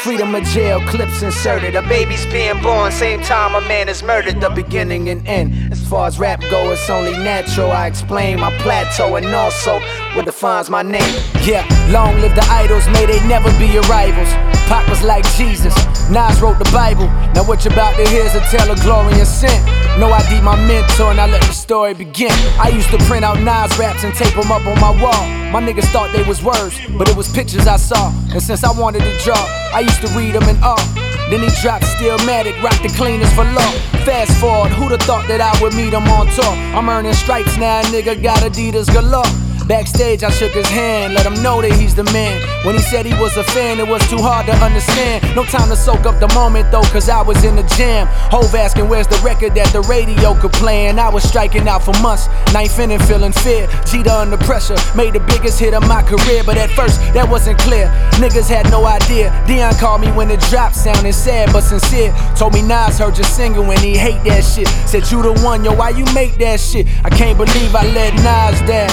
Freedom of jail, clips inserted. A baby's being born, same time a man is murdered. The beginning and end. As far as rap go, it's only natural. I explain my plateau and also what defines my name. Yeah, long live the idols, may they never be your rivals. Pac was like Jesus, Nas wrote the Bible. Now what you're about to hear is a tale of glory and sin. No ID my mentor and I let the story begin. I used to print out Nas raps and tape them up on my wall. My niggas thought they was words, but it was pictures I saw. And since I wanted to draw, I used to read them in awe. Then he dropped Stillmatic, rock the cleanest for law. Fast forward, who'da thought that I would meet him on tour? I'm earning stripes now, nigga got Adidas galore. Backstage I shook his hand, let him know that he's the man. When he said he was a fan, it was too hard to understand. No time to soak up the moment though, cause I was in the jam. Hove asking where's the record that the radio could play. And I was striking out for months, ninth inning feeling fear. Cheetah under pressure, made the biggest hit of my career. But at first, that wasn't clear, niggas had no idea. Dion called me when it dropped, sounding sad but sincere. Told me Nas heard your single and he hate that shit. Said you the one, yo, why you make that shit? I can't believe I let Nas down.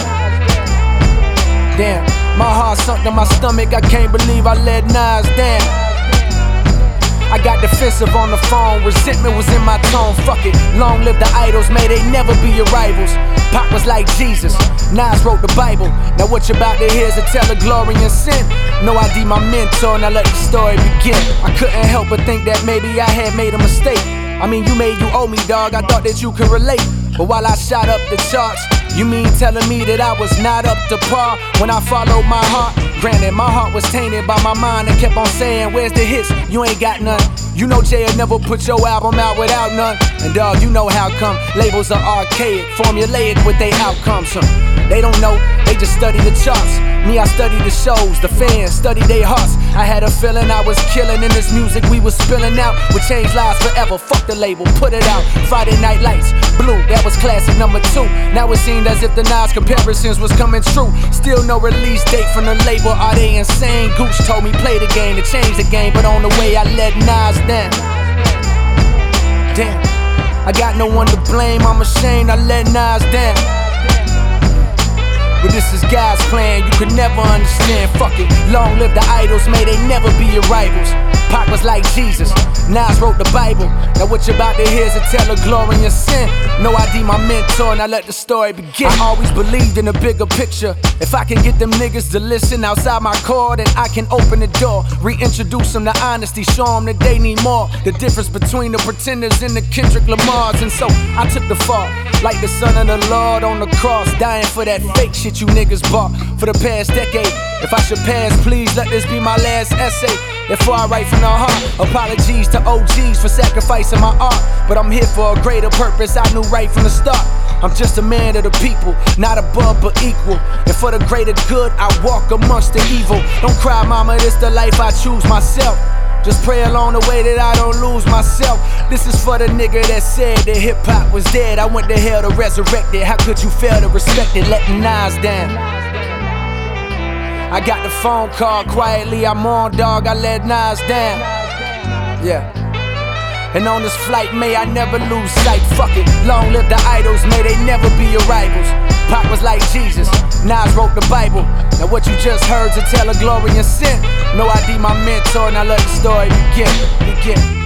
Damn, my heart sunk to my stomach, I can't believe I let Nas down. I got defensive on the phone, resentment was in my tone, fuck it. Long live the idols, may they never be your rivals. Pac was like Jesus, Nas wrote the Bible. Now what you're about to hear is a tale of glory and sin. No ID my mentor and I let the story begin. I couldn't help but think that maybe I had made a mistake. I mean you owe me dog, I thought that you could relate. But while I shot up the charts, you mean telling me that I was not up to par when I followed my heart? Granted, my heart was tainted by my mind and kept on saying, where's the hits? You ain't got none. You know Jay will never put your album out without none. And dog, you know how come labels are archaic, formulaic with their outcomes. They don't know, they just study the charts. Me, I study the shows, the fans, study their hearts. I had a feeling I was killing in this music we was spilling out. Would change lives forever, fuck the label, put it out. Friday Night Lights, Blue, that was classic number 2. Now it seemed as if the Nas comparisons was coming true. Still no release date from the label, are they insane? Gooch told me play the game to change the game, but on the way I let Nas down. Damn, I got no one to blame, I'm ashamed I let Nas down. But this is God's plan, you could never understand, fuck it. Long live the idols, may they never be your rivals. Pac was like Jesus, Nas wrote the Bible. Now what you're about to hear is a tale of glory and sin. No ID my mentor and I let the story begin. I always believed in a bigger picture. If I can get them niggas to listen outside my core, then I can open the door. Reintroduce them to honesty, show them that they need more. The difference between the pretenders and the Kendrick Lamars. And so I took the fall, like the son of the Lord on the cross, dying for that fake shit you niggas bought for the past decade. If I should pass, please let this be my last essay. Before I write from the heart, apologies to OGs for sacrificing my art. But I'm here for a greater purpose, I knew right from the start. I'm just a man of the people, not above but equal. And for the greater good, I walk amongst the evil. Don't cry mama, this the life I choose myself. Just pray along the way that I don't lose myself. This is for the nigga that said that hip-hop was dead. I went to hell to resurrect it. How could you fail to respect it, letting Nas down? I got the phone call quietly, I'm on dog, I let Nas down. Yeah. And on this flight, may I never lose sight, fuck it. Long live the idols, may they never be your rivals. Pac was like Jesus, Nas wrote the Bible. Now what you just heard's a tale of glory and sin. No ID my mentor and I let the story begin.